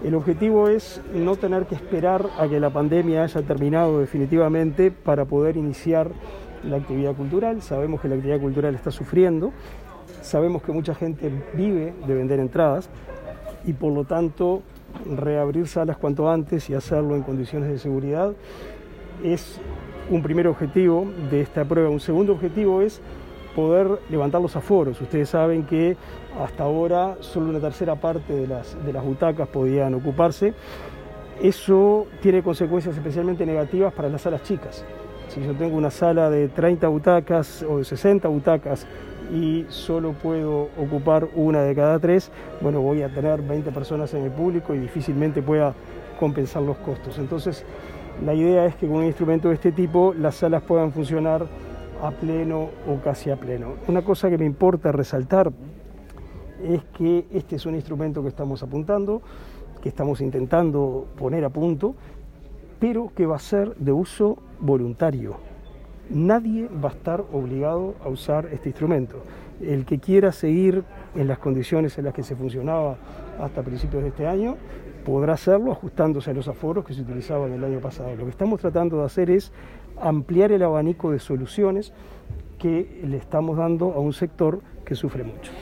El objetivo es no tener que esperar a que la pandemia haya terminado definitivamente para poder iniciar la actividad cultural. Sabemos que la actividad cultural está sufriendo, sabemos que mucha gente vive de vender entradas y por lo tanto reabrir salas cuanto antes y hacerlo en condiciones de seguridad es un primer objetivo de esta prueba. Un segundo objetivo es poder levantar los aforos. Ustedes saben que hasta ahora solo una tercera parte de las butacas podían ocuparse. Eso tiene consecuencias especialmente negativas para las salas chicas. Si yo tengo una sala de 30 butacas o de 60 butacas y solo puedo ocupar una de cada 3, bueno, voy a tener 20 personas en el público y difícilmente pueda compensar los costos. Entonces, la idea es que con un instrumento de este tipo las salas puedan funcionar a pleno o casi a pleno. Una cosa que me importa resaltar es que este es un instrumento que estamos apuntando, que estamos intentando poner a punto, pero que va a ser de uso voluntario. Nadie va a estar obligado a usar este instrumento. El que quiera seguir en las condiciones en las que se funcionaba hasta principios de este año, podrá hacerlo ajustándose a los aforos que se utilizaban el año pasado. Lo que estamos tratando de hacer es ampliar el abanico de soluciones que le estamos dando a un sector que sufre mucho.